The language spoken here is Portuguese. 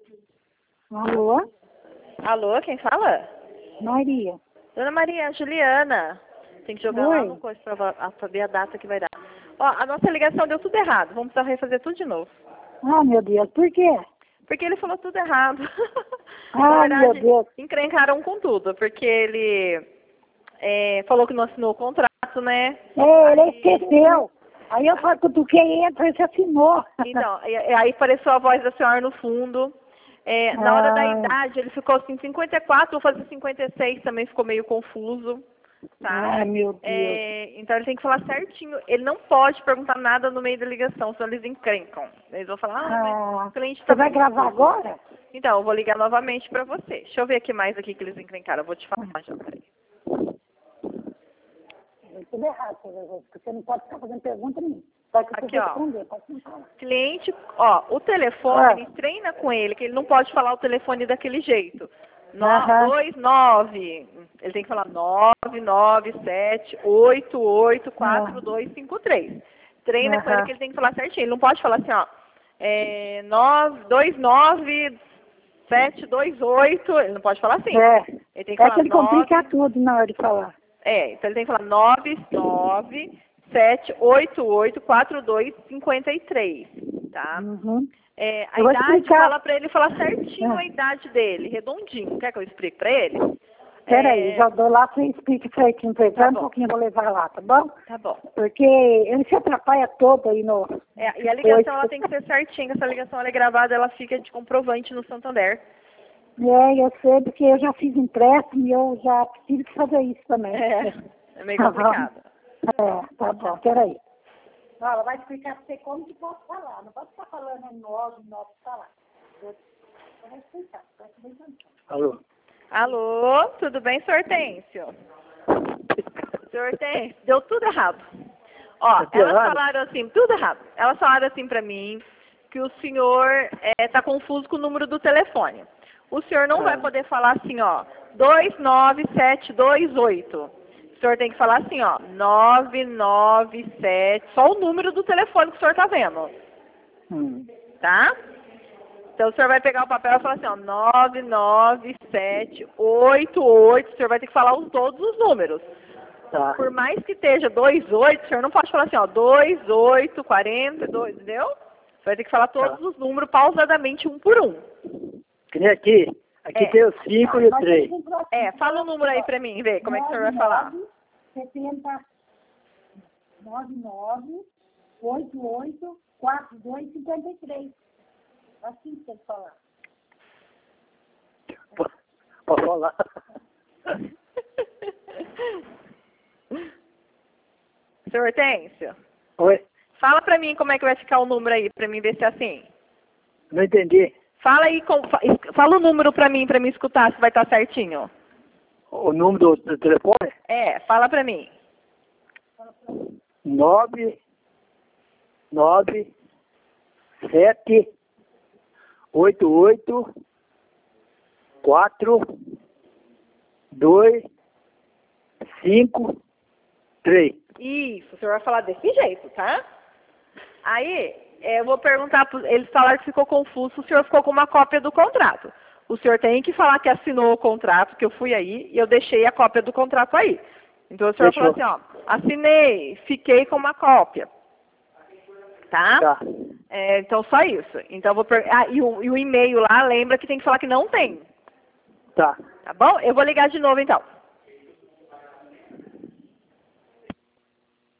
Alô? Alô, quem fala? Maria. Dona Maria, Juliana. Tem que jogar lá no coisa pra saber a data que vai dar. Ó, a nossa ligação deu tudo errado. Vamos precisar refazer tudo de novo. Ah, meu Deus, por quê? Porque ele falou tudo errado. Ah, Na verdade, meu Deus. encrencaram com tudo. Porque ele falou que não assinou o contrato, né? Ele esqueceu. Aí eu cutuquei ele, ele assinou. Então, aí apareceu a voz da senhora no fundo. Na hora da idade, ele ficou assim, 54, vou fazer 56, também ficou meio confuso. Tá? Ai, meu Deus. Então ele tem que falar certinho. Ele não pode perguntar nada no meio da ligação, senão eles encrencam. Eles vão falar, mas o cliente tá. Você vai gravar agora? Então, eu vou ligar novamente pra você. Deixa eu ver aqui mais aqui que eles encrencaram. Eu vou te falar já, peraí. Tudo errado, porque você não pode ficar fazendo pergunta nenhuma. Pode Aqui, ó. responder, pode não falar. Cliente, ó, o telefone, treina com ele, que ele não pode falar o telefone daquele jeito. 29. Ele tem que falar 997884253. Treina com ele que ele tem que falar certinho. Ele não pode falar assim, ó. 9297728. Ele não pode falar assim. Ele tem que falar que ele complica tudo na hora de falar. Então ele tem que falar 997884253, tá? A idade, fala pra ele falar certinho a idade dele, redondinho. Quer que eu explique pra ele? Peraí, já dou lá, você explica certinho pra ele. Tá, um pouquinho, eu vou levar lá, tá bom? Tá bom. Porque ele se atrapalha todo aí no... E a ligação, ela tem que ser certinha. Essa ligação, ela é gravada, ela fica de comprovante no Santander. Eu sei, porque eu já fiz empréstimo e eu já tive que fazer isso também. É meio complicado. Tá bom, peraí. Não, ela vai explicar pra você como que pode falar. Não pode ficar falando nove falar. Eu vou explicar, presta bem atenção. Alô? Alô, tudo bem, senhor Hortêncio? Senhor Hortêncio, deu tudo errado. Ó, elas falaram assim, tudo errado. Elas falaram assim pra mim que o senhor tá confuso com o número do telefone. O senhor não vai poder falar assim, ó, 29728. O senhor tem que falar assim, ó, 997, só o número do telefone que o senhor tá vendo. Tá? Então o senhor vai pegar o papel e falar assim, ó, 99788. O senhor vai ter que falar todos os números. Tá. Por mais que esteja 28, o senhor não pode falar assim, ó, 2842, entendeu? Você vai ter que falar todos os números pausadamente, um por um. Que nem aqui. Aqui tem o 5 e o 3. Fala o número aí pra mim, vê como é que o senhor vai falar. 99884253. Assim que você falar. Pode falar. Senhor Hortêncio? Oi? Fala pra mim como é que vai ficar o número aí, pra mim ver se é assim. Não entendi. Fala aí, fala o número pra mim escutar se vai estar certinho. O número do telefone? Fala pra mim. 997884253. Isso, o senhor vai falar desse jeito, tá? Aí, eu vou perguntar, eles falaram que ficou confuso, o senhor ficou com uma cópia do contrato. O senhor tem que falar que assinou o contrato, que eu fui aí, e eu deixei a cópia do contrato aí. Então o senhor falou assim, ó, assinei, fiquei com uma cópia. Tá? Então só isso. Então eu vou e o e-mail lá, lembra que tem que falar que não tem. Tá. Tá bom? Eu vou ligar de novo então.